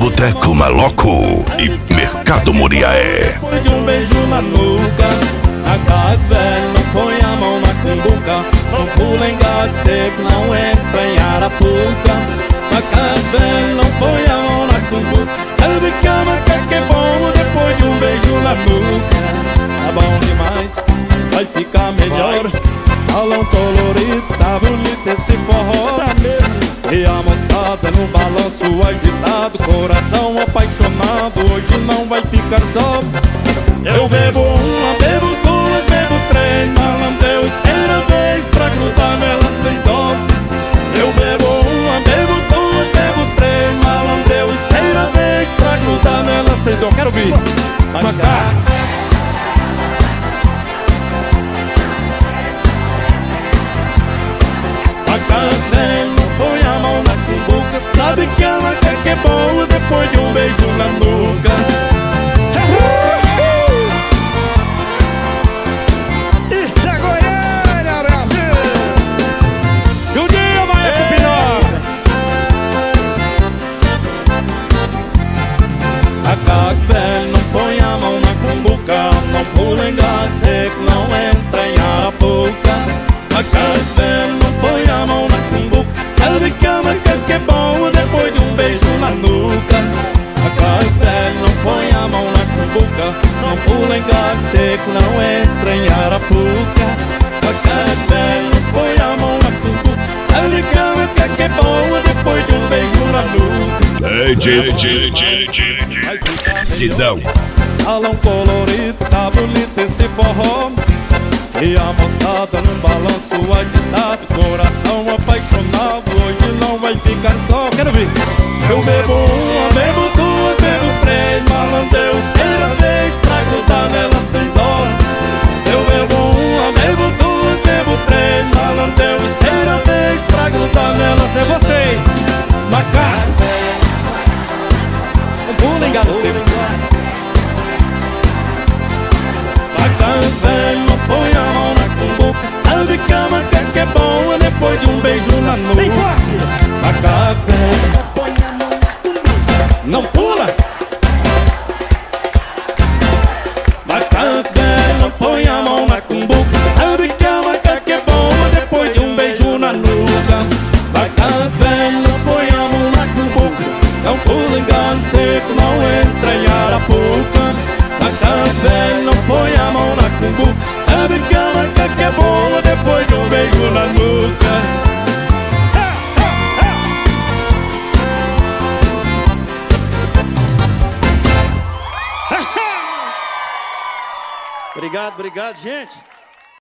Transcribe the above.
Boteco Maloco e Mercado Muriaé. Depois de um beijo na nuca, a cara velho, não põe a mão na cumbuca. Não pula em galho seco, não entra em arapuca. A cara velho, não põe a mão na cumbuca. Sabe que a macaca é bom depois de um beijo na nuca. Tá bom demais, vai ficar melhor. Salão colorido, tá bonito esse forró. E a moçada no balanço agitado, coração apaixonado, hoje não vai ficar só. Eu bebo uma, bebo duas, bebo três, malandreu, espera a vez pra grudar nela sem dó. Eu bebo uma, bebo duas, bebo três, malandreu, espera a vez pra grudar nela sem dó. Quero ouvir, macaco. Põe a mão na cumbuca, sabe que a macaca é boa depois de um beijo na nuca. Isso é Goiânia, Brasil! E um dia vai com Pinóquio. Macaco velho, não põe a mão na cumbuca, não pula em galho seco, não entra em arapuca. Macaco velho, não põe a mão na cumbuca, sabe que a macaca é boa depois de um beijo na nuca. Macaco velho, não põe a mão na cumbuca, não pula em galho seco, não entra em arapuca. Macaco velho, não põe a mão na cumbuca, sabe que a macaca é boa depois de um beijo na nuca. Sidão. Salão colorido, tá bonito esse forró. E a moçada num balanço agitado, coração apaixonado, hoje não vai ficar só. Quero ver. Eu bebo uma, bebo duas, bebo três, malandreu, espera a vez pra grudar nela sem dó. Eu bebo uma, bebo duas, bebo três, malandreu, espera a vez pra grudar nela sem vocês. Macaco, um pulo em galho seco. Macaco velho, não põe a mão na cumbuca, sabe que a macaca é boa depois de um beijo na nuca. Bem forte! Macaco velho, não põe a mão na cumbuca, não pula. Macaco velho, não põe a mão na cumbuca, sabe que a macaca é boa depois de um beijo na nuca. Macaco velho, não põe a mão na cumbuca, não pula em galho seco, não entra em arapuca. Macaco velho, não põe a mão na cumbuca, sabe que a macaca é boa depois de um beijo na nuca. Obrigado, gente.